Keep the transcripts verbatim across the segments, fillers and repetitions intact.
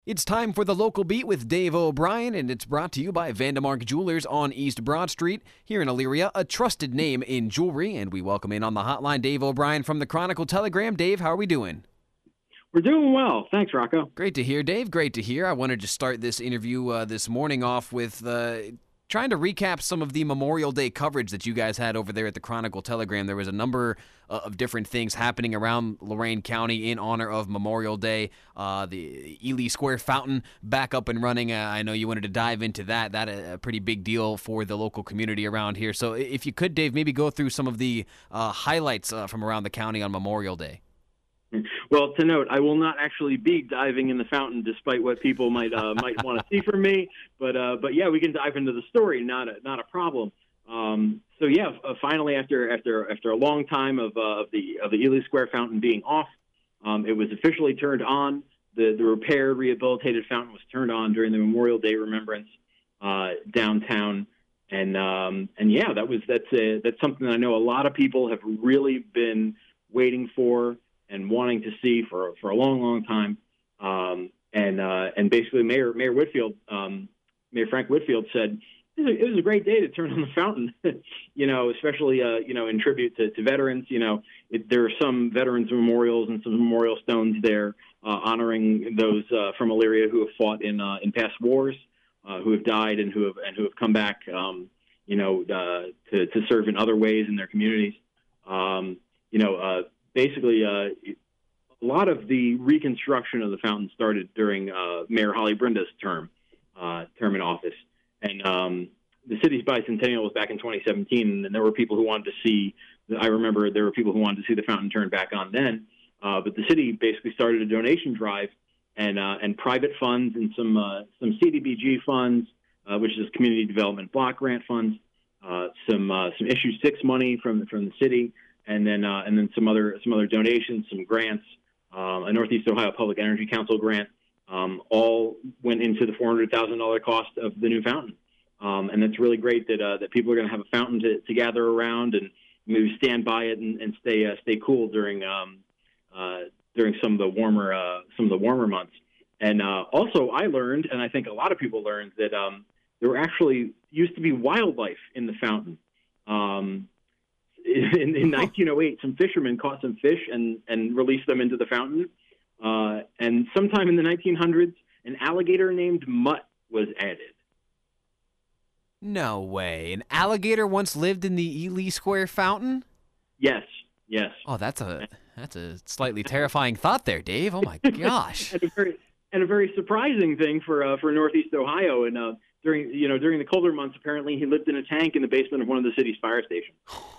It's time for the Local Beat with Dave O'Brien, and it's brought to you by Vandemark Jewelers on East Broad Street here in Elyria, a trusted name in jewelry. And we welcome in on the hotline Dave O'Brien from the Chronicle Telegram. Dave, how are we doing? We're doing well. Thanks, Rocco. Great to hear, Dave. Great to hear. I wanted to start this interview uh, this morning off with uh, trying to recap some of the Memorial Day coverage that you guys had over there at the Chronicle Telegram. There was a number uh, of different things happening around Lorain County in honor of Memorial Day. Uh, the Ely Square Fountain back up and running. Uh, I know you wanted to dive into that. That a, a pretty big deal for the local community around here. So if you could, Dave, maybe go through some of the uh, highlights uh, from around the county on Memorial Day. Well, to note, I will not actually be diving in the fountain, despite what people might uh, might want to see from me. But uh, but yeah, we can dive into the story. Not a not a problem. Um, so yeah, uh, finally, after after after a long time of uh, of the of the Ely Square Fountain being off, um, it was officially turned on. The the repaired, rehabilitated fountain was turned on during the Memorial Day remembrance uh, downtown. And um, and yeah, that was that's a, that's something that I know a lot of people have really been waiting for and wanting to see for for a long, long time. Um, and uh, and basically, Mayor Mayor Whitfield, um, Mayor Frank Whitfield said it was, a, it was a great day to turn on the fountain. you know, especially uh, you know in tribute to, to veterans. You know, it, there are some veterans memorials and some memorial stones there uh, honoring those uh, from Elyria who have fought in uh, in past wars, uh, who have died and who have and who have come back. Um, you know, uh, to to serve in other ways in their communities. Um, you know. Uh, Basically, uh, a lot of the reconstruction of the fountain started during uh, Mayor Holly Brinda's term, uh, term in office. And um, the city's bicentennial was back in twenty seventeen, and there were people who wanted to see, I remember there were people who wanted to see the fountain turned back on then. Uh, but the city basically started a donation drive, and uh, and private funds and some uh, some C D B G funds, uh, which is Community Development Block Grant funds, uh, some uh, some Issue Six money from from the city. And then, uh, and then some other some other donations, some grants, um, a Northeast Ohio Public Energy Council grant, um, all went into the four hundred thousand dollars cost of the new fountain. Um, and it's really great that uh, that people are going to have a fountain to, to gather around and maybe stand by it and, and stay uh, stay cool during um, uh, during some of the warmer uh, some of the warmer months. And uh, also, I learned, and I think a lot of people learned, that um, there were actually used to be wildlife in the fountain. Um, In, in nineteen oh eight, some fishermen caught some fish and, and released them into the fountain. Uh, and sometime in the nineteen hundreds, an alligator named Mutt was added. No way. An alligator once lived in the Ely Square Fountain? Yes, yes. Oh, that's a that's a slightly terrifying thought there, Dave. Oh, my gosh. and, a very, and a very surprising thing for uh, for Northeast Ohio. And uh, during you know during the colder months, apparently he lived in a tank in the basement of one of the city's fire stations.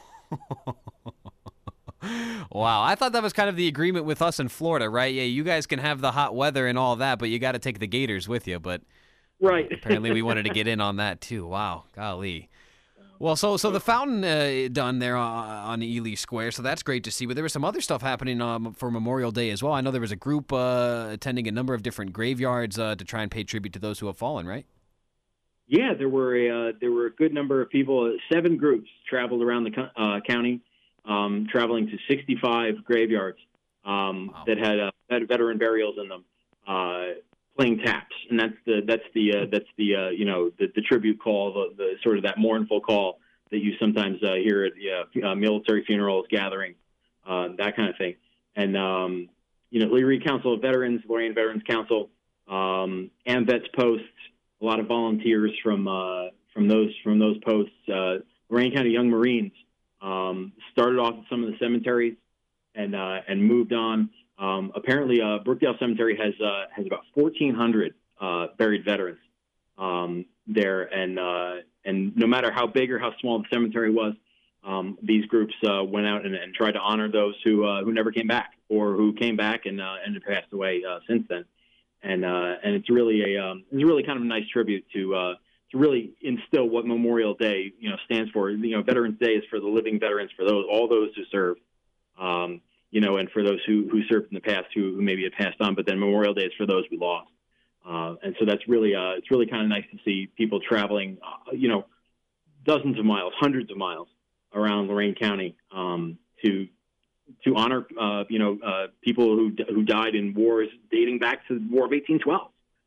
Wow, I thought that was kind of the agreement with us in Florida, right? Yeah, you guys can have the hot weather and all that, but you got to take the gators with you. But right, apparently we wanted to get in on that too. Wow, golly. Well, so so the fountain uh, done there on, on Ely Square, so that's great to see. But there was some other stuff happening um, for Memorial Day as well. I know there was a group uh, attending a number of different graveyards uh, to try and pay tribute to those who have fallen, right? Yeah, there were a, uh, there were a good number of people. Seven groups traveled around the uh, county, um, traveling to sixty-five graveyards um, wow. that had, uh, had veteran burials in them, uh, playing taps, and that's the that's the uh, that's the uh, you know the, the tribute call, the, the sort of that mournful call that you sometimes uh, hear at uh, uh, military funerals, gatherings, uh, that kind of thing. And um, you know, Elyria Council of Veterans, Lorain Veterans Council, um, AMVETS posts. A lot of volunteers from uh, from those from those posts. Uh, Lorain County Young Marines um, started off at some of the cemeteries and uh, and moved on. Um, apparently, uh, Brookdale Cemetery has uh, has about fourteen hundred uh, buried veterans um, there, and uh, and no matter how big or how small the cemetery was, um, these groups uh, went out and, and tried to honor those who uh, who never came back or who came back and uh, and have passed away uh, since then. And uh, and it's really a um, it's really kind of a nice tribute to uh, to really instill what Memorial Day you know stands for. You know, Veterans Day is for the living veterans, for those all those who served, um, you know, and for those who, who served in the past who, who maybe had passed on. But then Memorial Day is for those we lost. Uh, and so that's really uh, it's really kind of nice to see people traveling, uh, you know, dozens of miles, hundreds of miles around Lorain County um, to. to honor, uh, you know, uh, people who who died in wars dating back to the War of eighteen twelve.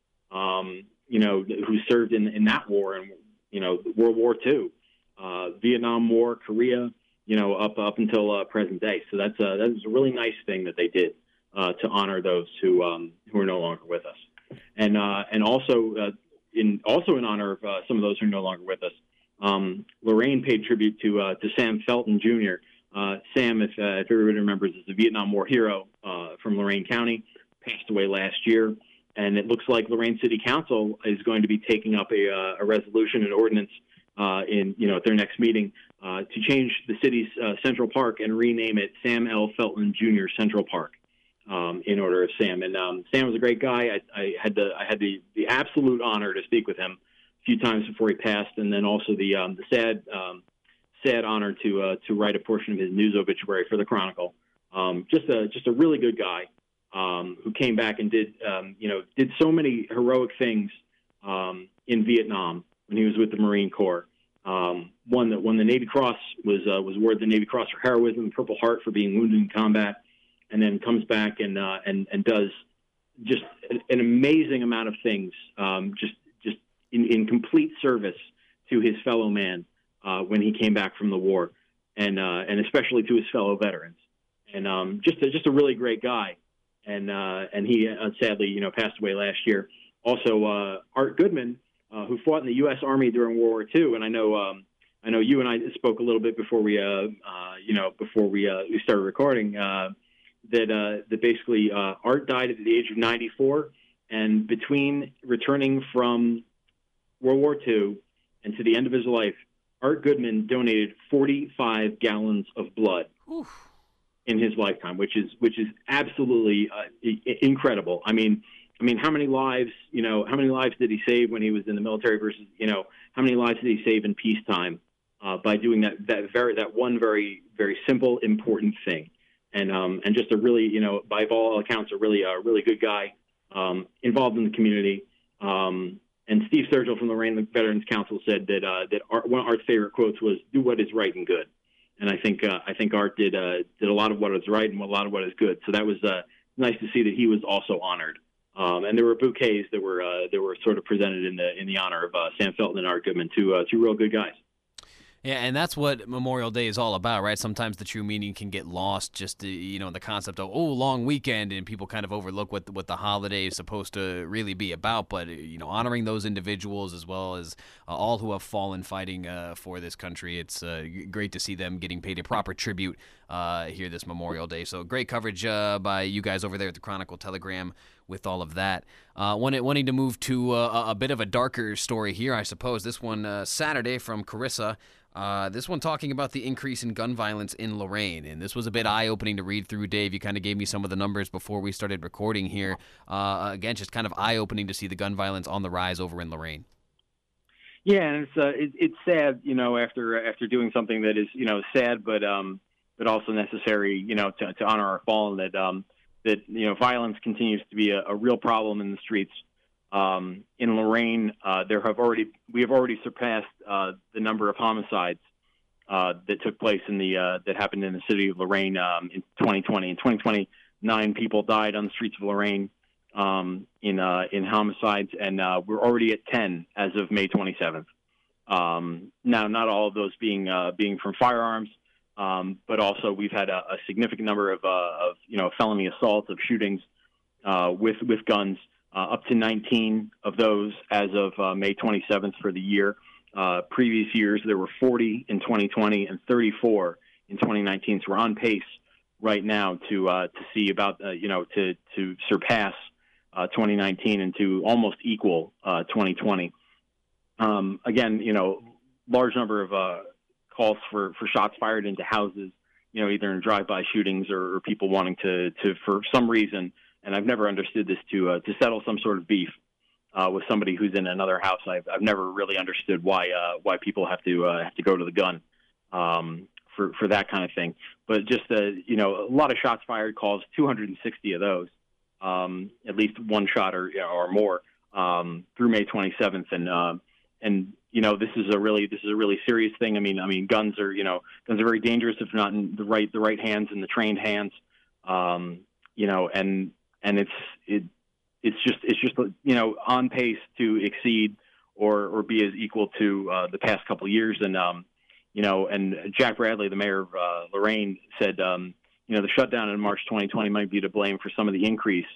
um, you know, who served in, in that war and, you know, World War Two, uh, Vietnam War, Korea, you know, up up until uh, present day. So that's a, that's a really nice thing that they did uh, to honor those who um, who are no longer with us. And uh, and also uh, in also in honor of uh, some of those who are no longer with us, um, Lorain paid tribute to uh, to Sam Felton Junior Uh, Sam, if, uh, if everybody remembers, is a Vietnam War hero uh, from Lorain County, passed away last year. And it looks like Lorain City Council is going to be taking up a, uh, a resolution, an ordinance uh, in you know at their next meeting uh, to change the city's uh, Central Park and rename it Sam L. Felton Junior Central Park um, in honor of Sam. And um, Sam was a great guy. I, I had the I had the, the absolute honor to speak with him a few times before he passed, and then also the um, the sad um, sad honor to uh, to write a portion of his news obituary for the Chronicle. Um, just a just a really good guy. Um, who came back and did, um, you know, did so many heroic things um, in Vietnam when he was with the Marine Corps. Um, won the won the Navy Cross, was uh, was awarded the Navy Cross for heroism, the Purple Heart for being wounded in combat, and then comes back and uh, and and does just an, an amazing amount of things, um, just just in, in complete service to his fellow man uh, when he came back from the war, and uh, and especially to his fellow veterans, and um, just a, just a really great guy. And uh, and he uh, sadly, you know, passed away last year. Also, uh, Art Goodman, uh, who fought in the U S Army during World War Two, and I know um, I know you and I spoke a little bit before we, uh, uh, you know, before we uh, we started recording. Uh, that uh, that basically uh, Art died at the age of ninety-four, and between returning from World War Two and to the end of his life, Art Goodman donated forty-five gallons of blood. Oof. In his lifetime, which is which is absolutely uh, I- incredible. I mean, I mean, how many lives, you know, how many lives did he save when he was in the military versus, you know, how many lives did he save in peacetime uh, by doing that that very that one very very simple important thing, and um, and just a really, you know, by all accounts, a really a really good guy, um, involved in the community. Um, and Steve Sturgill from the Lorain Veterans Council said that uh, that Art, one of Art's favorite quotes was "Do what is right and good." And I think uh, I think Art did uh, did a lot of what is right and a lot of what is good. So that was uh, nice to see that he was also honored. Um, and there were bouquets that were uh, that were sort of presented in the in the honor of uh, Sam Felton and Art Goodman, two uh, two real good guys. Yeah, and that's what Memorial Day is all about, right? Sometimes the true meaning can get lost, just the, you know, the concept of, oh, long weekend, and people kind of overlook what the, what the holiday is supposed to really be about. But, you know, honoring those individuals as well as uh, all who have fallen fighting uh, for this country, it's uh, great to see them getting paid a proper tribute uh, here this Memorial Day. So great coverage uh, by you guys over there at the Chronicle Telegram with all of that. Uh, wanting, wanting to move to uh, a bit of a darker story here, I suppose. This one uh, Saturday from Carissa. Uh, this one talking about the increase in gun violence in Lorain, and this was a bit eye-opening to read through. Dave, you kind of gave me some of the numbers before we started recording here. Uh, again, just kind of eye-opening to see the gun violence on the rise over in Lorain. Yeah, and it's uh, it, it's sad, you know, after after doing something that is, you know, sad, but um, but also necessary, you know, to, to honor our fallen. That um, that you know, violence continues to be a, a real problem in the streets. Um, in Lorain, uh, there have already we have already surpassed uh, the number of homicides uh, that took place in the uh, that happened in the city of Lorain um, in twenty twenty. In twenty twenty, nine people died on the streets of Lorain um, in uh, in homicides, and uh, we're already at ten as of May twenty-seventh. Um, now, not all of those being uh, being from firearms, um, but also we've had a, a significant number of, uh, of you know felony assaults, of shootings uh, with with guns. Uh, up to nineteen of those as of uh, May twenty-seventh for the year. Uh, previous years, there were forty in twenty twenty and thirty-four in twenty nineteen. So we're on pace right now to uh, to see about, uh, you know, to, to surpass uh, twenty nineteen and to almost equal uh, twenty twenty. Um, again, you know, large number of uh, calls for, for shots fired into houses, you know, either in drive-by shootings or, or people wanting to, to, for some reason, and I've never understood this, to uh, to settle some sort of beef uh, with somebody who's in another house. I've I've never really understood why uh, why people have to uh, have to go to the gun um, for for that kind of thing. But just uh, you know, a lot of shots fired calls, two hundred sixty of those, um, at least one shot or or more um, through May twenty-seventh, and uh, and you know, this is a really this is a really serious thing. I mean, I mean, guns are you know guns are very dangerous if not in the right the right hands and the trained hands, um, you know, and And it's it it's just it's just you know on pace to exceed or or be as equal to uh, the past couple of years. And um, you know, and Jack Bradley, the mayor of uh, Lorain, said um, you know the shutdown in March twenty twenty might be to blame for some of the increase.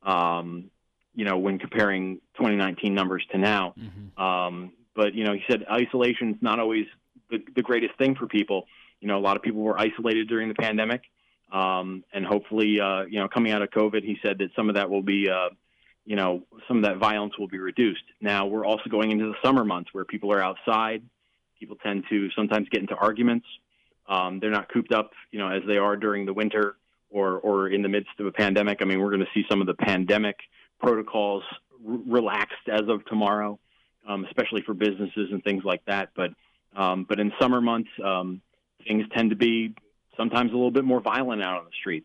Um, you know, when comparing twenty nineteen numbers to now. Mm-hmm. Um, but you know, he said isolation is not always the, the greatest thing for people. You know, a lot of people were isolated during the pandemic. Um, and hopefully, uh, you know, coming out of COVID, he said that some of that will be, uh, you know, some of that violence will be reduced. Now, we're also going into the summer months where people are outside. People tend to sometimes get into arguments. Um, they're not cooped up, you know, as they are during the winter or, or in the midst of a pandemic. I mean, we're going to see some of the pandemic protocols r- relaxed as of tomorrow, um, especially for businesses and things like that. But, um, but in summer months, um, things tend to be sometimes a little bit more violent out on the streets.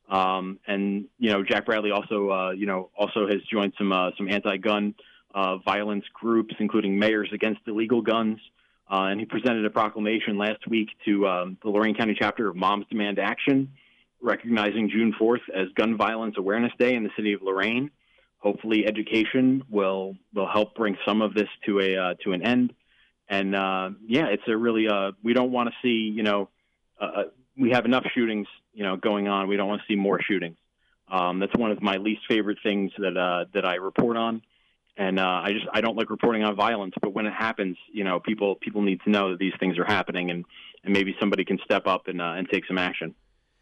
Um, and, you know, Jack Bradley also, uh, you know, also has joined some, uh, some anti-gun, uh, violence groups, including Mayors Against Illegal Guns. Uh, and he presented a proclamation last week to, um, the Lorain County chapter of Moms Demand Action, recognizing June fourth as Gun Violence Awareness Day in the city of Lorain. Hopefully education will, will help bring some of this to a, uh, to an end. And, uh, yeah, it's a really, uh, we don't want to see, you know, uh, we have enough shootings, you know, going on. We don't want to see more shootings. Um, that's one of my least favorite things that uh, that I report on, and uh, I just I don't like reporting on violence. But when it happens, you know, people people need to know that these things are happening, and, and maybe somebody can step up and uh, and take some action.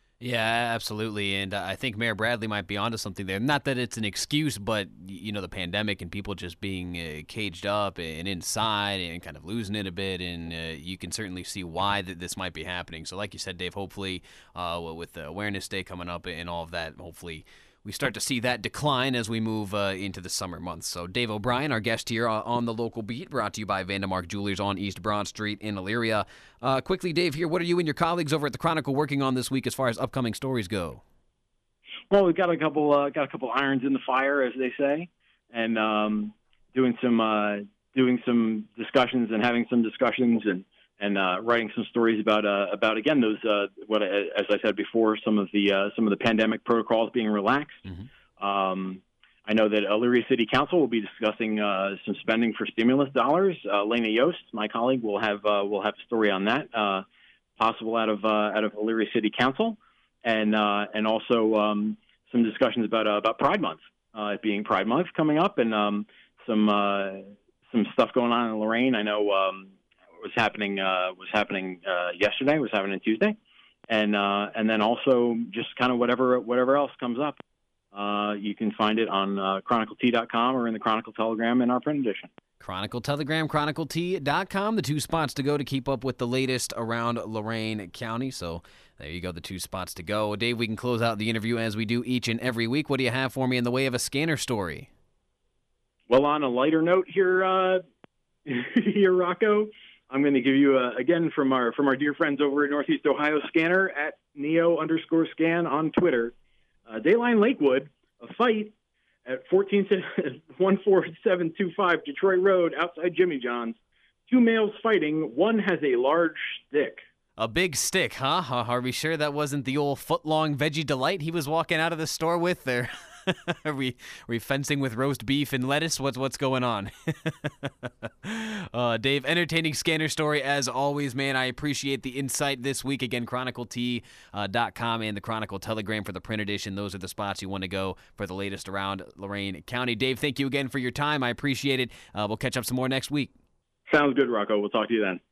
Yeah, absolutely, and uh, I think Mayor Bradley might be onto something there. Not that it's an excuse, but you know, the pandemic and people just being uh, caged up and inside and kind of losing it a bit, and uh, you can certainly see why that this might be happening. So, like you said, Dave, hopefully, uh, with the Awareness Day coming up and all of that, hopefully we start to see that decline as we move uh, into the summer months. So Dave O'Brien, our guest here on the Local Beat, brought to you by Vandemark Jewelers on East Broad Street in Elyria. Uh, quickly, Dave, here, what are you and your colleagues over at the Chronicle working on this week as far as upcoming stories go? Well, we've got a couple uh, got a couple irons in the fire, as they say, and um, doing some uh, doing some discussions and having some discussions and and uh, writing some stories about uh, about again those uh, what as I said before, some of the uh, some of the pandemic protocols being relaxed. Mm-hmm. Um, I know that Elyria City Council will be discussing uh, some spending for stimulus dollars. Uh, Lena Yost, my colleague, will have uh, will have a story on that, uh, possible out of uh, out of Elyria City Council, and uh, and also um, some discussions about uh, about Pride Month, uh, it being Pride Month coming up, and um, some uh, some stuff going on in Lorain. I know. Um, was happening uh, was happening uh, yesterday, was happening Tuesday, and uh, and then also just kind of whatever whatever else comes up. Uh, you can find it on uh, Chronicle T dot com or in the Chronicle Telegram in our print edition. Chronicle Telegram, Chronicle T dot com, the two spots to go to keep up with the latest around Lorain County. So there you go, the two spots to go. Dave, we can close out the interview as we do each and every week. What do you have for me in the way of a scanner story? Well, on a lighter note here, uh, here, Rocco, I'm going to give you, a, again, from our from our dear friends over at Northeast Ohio Scanner, at Neo underscore scan on Twitter. Uh, Dayline Lakewood, a fight at one four seven two five Detroit Road outside Jimmy John's. Two males fighting. One has a large stick. A big stick, huh? Are we sure that wasn't the old foot-long Veggie Delight he was walking out of the store with there? Are we, are we fencing with roast beef and lettuce? What's what's going on? uh, Dave, entertaining scanner story as always, man. I appreciate the insight this week. Again, Chronicle T dot com and the Chronicle Telegram for the print edition. Those are the spots you want to go for the latest around Lorain County. Dave, thank you again for your time. I appreciate it. Uh, we'll catch up some more next week. Sounds good, Rocco. We'll talk to you then.